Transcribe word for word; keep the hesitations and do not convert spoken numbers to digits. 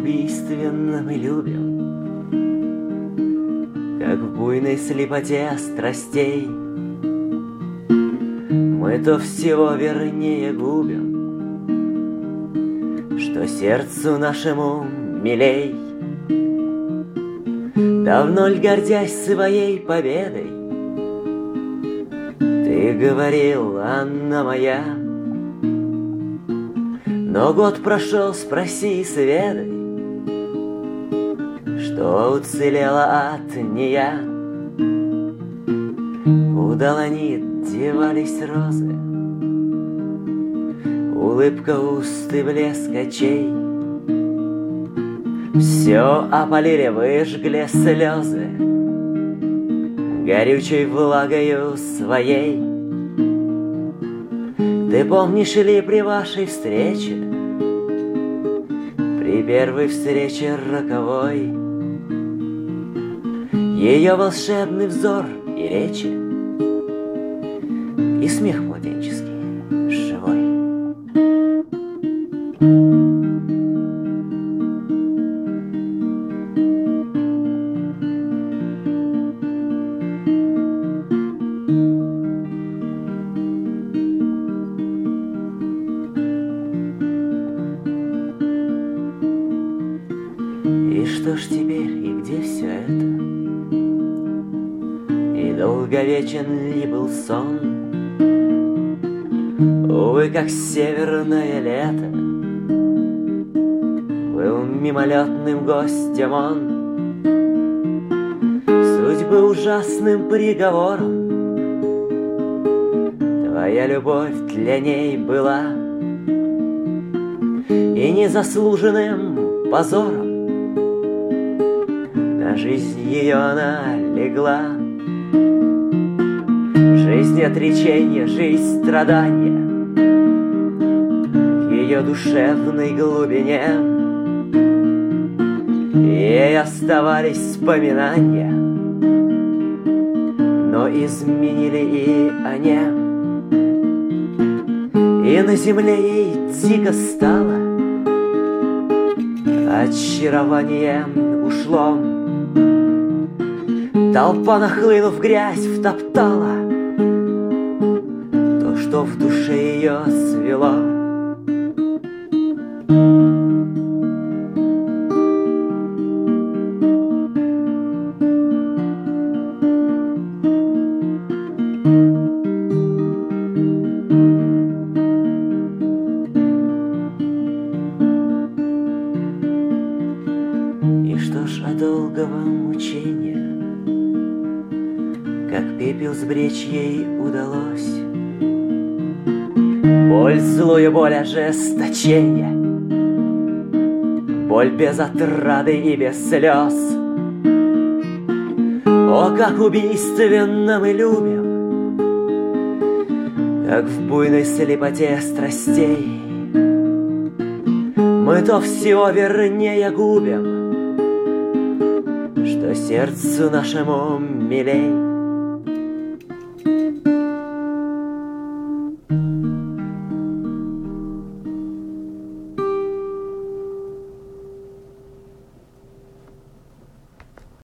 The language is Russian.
убийственно мы любим, как в буйной слепоте страстей. Мы то всего вернее губим, что сердцу нашему милей. Давно ль, гордясь своей победой, ты говорил, Анна моя, но год прошел, спроси и сведай, что уцелело от нея. Куда они девались розы, улыбка уст и блеск очей? Все опалили, выжгли слезы горючей влагою своей. Ты помнишь ли при вашей встрече, при первой встрече роковой, ее волшебный взор и речи, и смех младенческий живой? И что ж теперь, и где все это? И долговечен ли был сон? Увы, как северное лето, был мимолетным гостем он, судьбы ужасным приговором. Твоя любовь для ней была и незаслуженным позором. На жизнь ее она легла, жизнь отречения, жизнь страдания. В ее душевной глубине ей оставались вспоминания, но изменили и они. И на земле ей дико стало, очарование ушло. Толпа, нахлынув, грязь втоптала то, что в душе ее свело. И что ж от долгого мучения, как пепел сбречь ей удалось? Боль, злую боль ожесточения, боль без отрады и без слез. О, как убийственно мы любим, как в буйной слепоте страстей. Мы то всего вернее губим, что сердцу нашему милей.